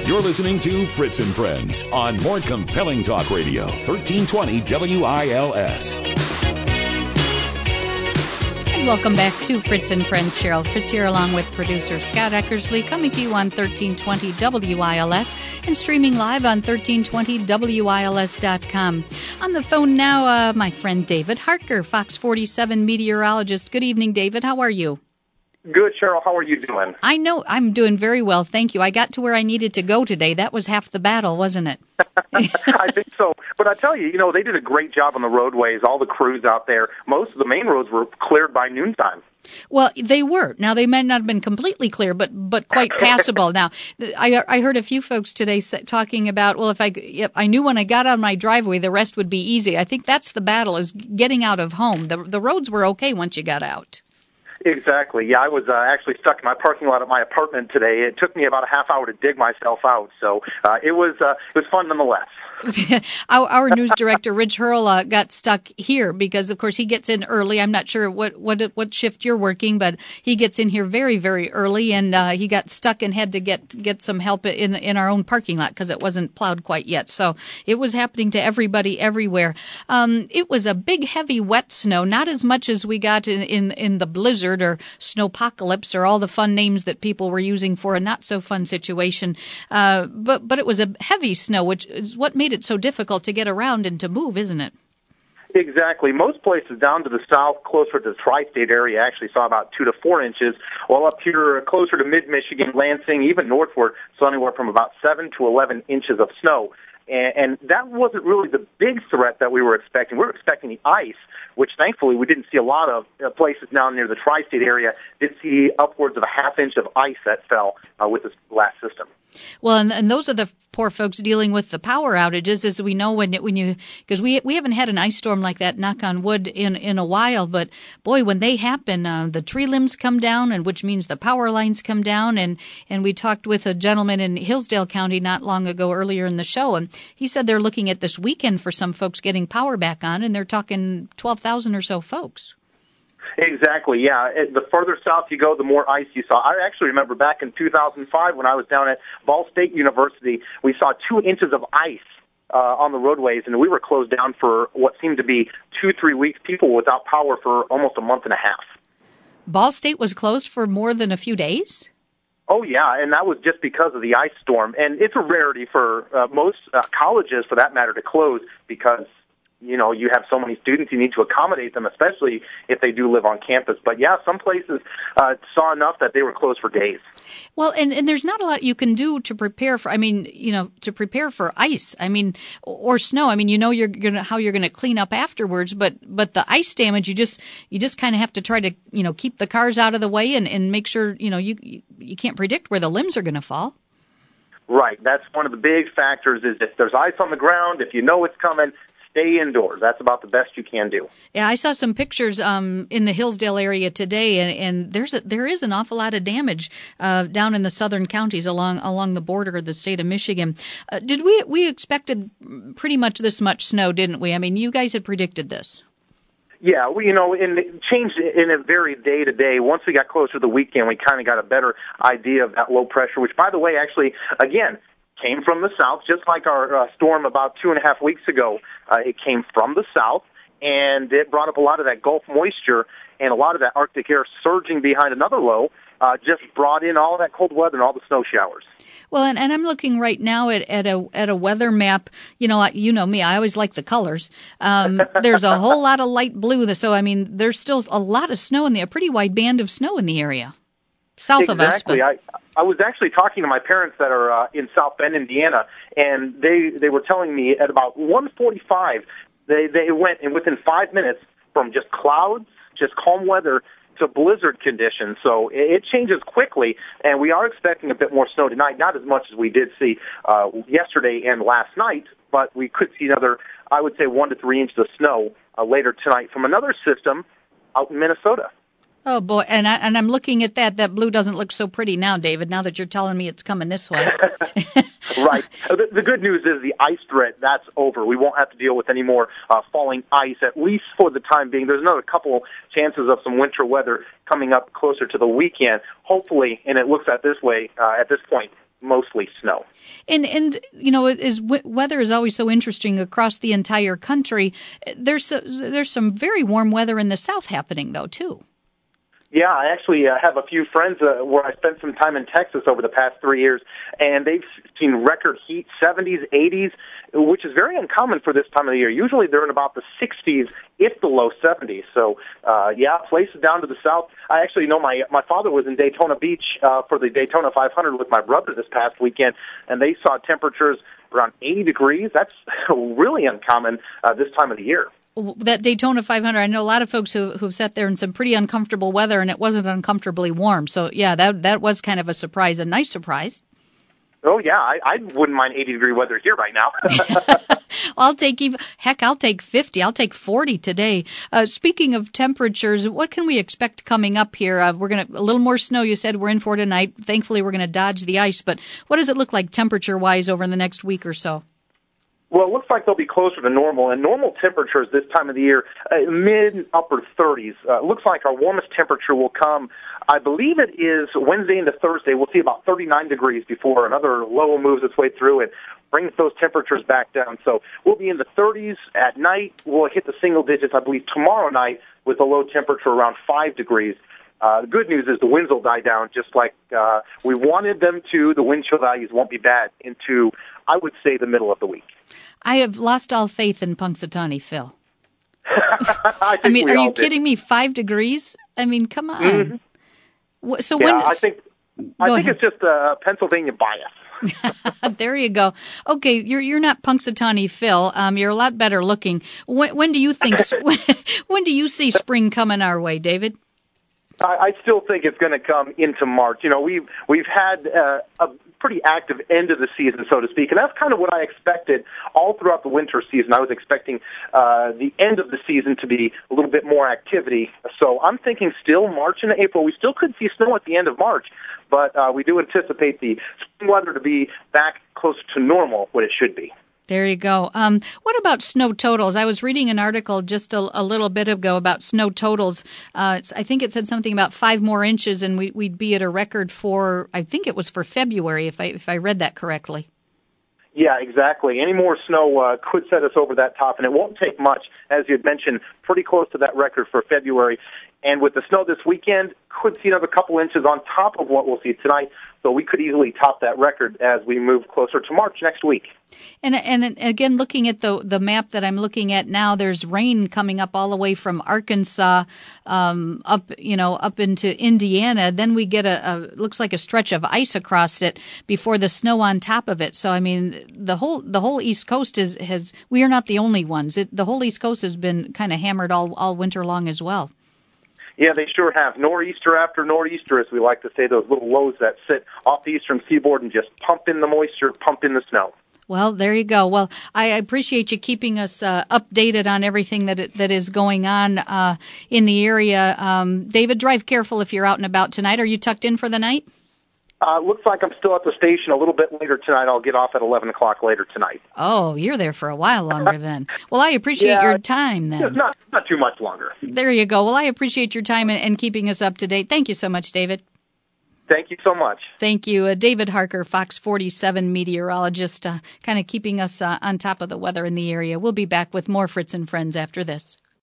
You're listening to Fritz and Friends on More Compelling Talk Radio, 1320 WILS. And welcome back to Fritz and Friends. Cheryl Fritz here along with producer Scott Eckersley, coming to you on 1320 WILS and streaming live on 1320WILS.com. On the phone now, my friend David Harker, Fox 47 meteorologist. Good evening, David. How are you? Good, Cheryl. How are you doing? I know I'm doing very well, thank you. I got to where I needed to go today. That was half the battle, wasn't it? I think so. But I tell you, they did a great job on the roadways, all the crews out there. Most of the main roads were cleared by noontime. Well, they were. Now, they might not have been completely clear, but quite passable. Now, I heard a few folks today talking about, well, if I knew when I got out of my driveway, the rest would be easy. I think that's the battle, is getting out of home. The roads were okay once you got out. Exactly. Yeah, I was actually stuck in my parking lot at my apartment today. It took me about a half hour to dig myself out, so it was fun nonetheless. Our news director, Rich Hurl, got stuck here because, of course, he gets in early. I'm not sure what shift you're working, but he gets in here very, very early, and he got stuck and had to get some help in our own parking lot because it wasn't plowed quite yet. So it was happening to everybody everywhere. It was a big, heavy, wet snow, not as much as we got in the blizzard or snowpocalypse or all the fun names that people were using for a not so fun situation. But it was a heavy snow, which is what made it so difficult to get around and to move, isn't it? Exactly. Most places down to the south, closer to the tri-state area, actually saw about 2 to 4 inches, while up here closer to mid-Michigan, Lansing, even northward, saw anywhere from about 7 to 11 inches of snow. And that wasn't really the big threat that we were expecting. We were expecting the ice, which thankfully we didn't see a lot of. Places down near the tri-state area did see upwards of a half inch of ice that fell with this last system. Well, and those are the poor folks dealing with the power outages, as we know because we haven't had an ice storm like that, knock on wood, in a while. But boy, when they happen, the tree limbs come down, and which means the power lines come down. And we talked with a gentleman in Hillsdale County not long ago, earlier in the show, and he said they're looking at this weekend for some folks getting power back on, and they're talking 12,000 or so folks. Exactly, yeah. The further south you go, the more ice you saw. I actually remember back in 2005 when I was down at Ball State University, we saw 2 inches of ice on the roadways, and we were closed down for what seemed to be 2-3 weeks. People were without power for almost a month and a half. Ball State was closed for more than a few days? Oh, yeah, and that was just because of the ice storm. And it's a rarity for most colleges, for that matter, to close because you have so many students, you need to accommodate them, especially if they do live on campus. But yeah, some places saw enough that they were closed for days. Well, and there's not a lot you can do to prepare for, to prepare for ice, or snow. How you're gonna clean up afterwards, but the ice damage, you just kind of have to try to, keep the cars out of the way and make sure, you can't predict where the limbs are going to fall. Right. That's one of the big factors is if there's ice on the ground, if you know it's coming, stay indoors. That's about the best you can do. Yeah, I saw some pictures in the Hillsdale area today, and there is an awful lot of damage down in the southern counties along the border of the state of Michigan. Did we expected pretty much this much snow, didn't we? You guys had predicted this. Yeah, it changed in a very day to day. Once we got closer to the weekend, we kind of got a better idea of that low pressure, which, by the way, actually, again, came from the south, just like our storm about 2.5 weeks ago. It came from the south, and it brought up a lot of that Gulf moisture and a lot of that Arctic air surging behind another low, just brought in all of that cold weather and all the snow showers. Well, and I'm looking right now at a weather map. You know me, I always like the colors. There's a whole lot of light blue, so there's still a lot of snow a pretty wide band of snow in the area. South of us. Exactly. I was actually talking to my parents that are in South Bend, Indiana, and they were telling me at about 1:45 they went, and within 5 minutes, from just clouds, just calm weather, to blizzard conditions. So it changes quickly, and we are expecting a bit more snow tonight, not as much as we did see yesterday and last night, but we could see another, I would say, 1 to 3 inches of snow later tonight from another system out in Minnesota. Oh, boy. And I'm looking at that. That blue doesn't look so pretty now, David, now that you're telling me it's coming this way. Right. The good news is the ice threat, that's over. We won't have to deal with any more falling ice, at least for the time being. There's another couple chances of some winter weather coming up closer to the weekend. Hopefully, and it looks at this way at this point, mostly snow. And weather is always so interesting across the entire country. There's some very warm weather in the south happening, though, too. Yeah, I actually have a few friends where I spent some time in Texas over the past 3 years, and they've seen record heat, 70s, 80s, which is very uncommon for this time of the year. Usually they're in about the 60s, if the low 70s. So, places down to the south. I actually know my father was in Daytona Beach for the Daytona 500 with my brother this past weekend, and they saw temperatures around 80 degrees. That's really uncommon this time of the year. That Daytona 500, I know a lot of folks who've sat there in some pretty uncomfortable weather, and it wasn't uncomfortably warm. So, yeah, that was kind of a surprise, a nice surprise. Oh, yeah, I wouldn't mind 80-degree weather here right now. I'll take 50. I'll take 40 today. Speaking of temperatures, what can we expect coming up here? We're going to a little more snow, you said, we're in for tonight. Thankfully, we're going to dodge the ice. But what does it look like temperature-wise over the next week or so? Well, it looks like they'll be closer to normal, and normal temperatures this time of the year, mid-upper 30s. Looks like our warmest temperature will come, I believe it is Wednesday into Thursday. We'll see about 39 degrees before another low moves its way through and brings those temperatures back down. So we'll be in the 30s at night. We'll hit the single digits, I believe, tomorrow night with a low temperature around 5 degrees. The good news is the winds will die down just like we wanted them to. The wind chill values won't be bad into, I would say, the middle of the week. I have lost all faith in Punxsutawney Phil. Are you kidding me? 5 degrees? I mean, come on. Mm-hmm. So I think it's just a Pennsylvania bias. There you go. Okay, you're not Punxsutawney Phil. You're a lot better looking. When do you think? When do you see spring coming our way, David? I still think it's going to come into March. You know, we've had a pretty active end of the season, so to speak, and that's kind of what I expected all throughout the winter season. I was expecting the end of the season to be a little bit more activity. So I'm thinking still March and April. We still could see snow at the end of March, but we do anticipate the spring weather to be back close to normal, what it should be. There you go. What about snow totals? I was reading an article just a little bit ago about snow totals. I think it said something about 5 more inches, and we'd be at a record for, I think it was for February, if I read that correctly. Yeah, exactly. Any more snow could set us over that top, and it won't take much. As you had mentioned, pretty close to that record for February. And with the snow this weekend, could see another couple inches on top of what we'll see tonight. So we could easily top that record as we move closer to March next week. And again, looking at the map that I'm looking at now, there's rain coming up all the way from Arkansas up into Indiana. Then we get looks like a stretch of ice across it before the snow on top of it. So I mean, the whole East Coast we are not the only ones. The whole East Coast has been kind of hammered all winter long as well. Yeah, they sure have. Nor'easter after nor'easter, as we like to say, those little lows that sit off the eastern seaboard and just pump in the moisture, pump in the snow. Well, there you go. Well, I appreciate you keeping us updated on everything that is going on in the area. David, drive careful if you're out and about tonight. Are you tucked in for the night? Looks like I'm still at the station a little bit later tonight. I'll get off at 11 o'clock later tonight. Oh, you're there for a while longer then. Well, I appreciate your time then. Not too much longer. There you go. Well, I appreciate your time and keeping us up to date. Thank you so much, David. Thank you so much. Thank you. David Harker, Fox 47 meteorologist, kind of keeping us on top of the weather in the area. We'll be back with more Fritz and Friends after this.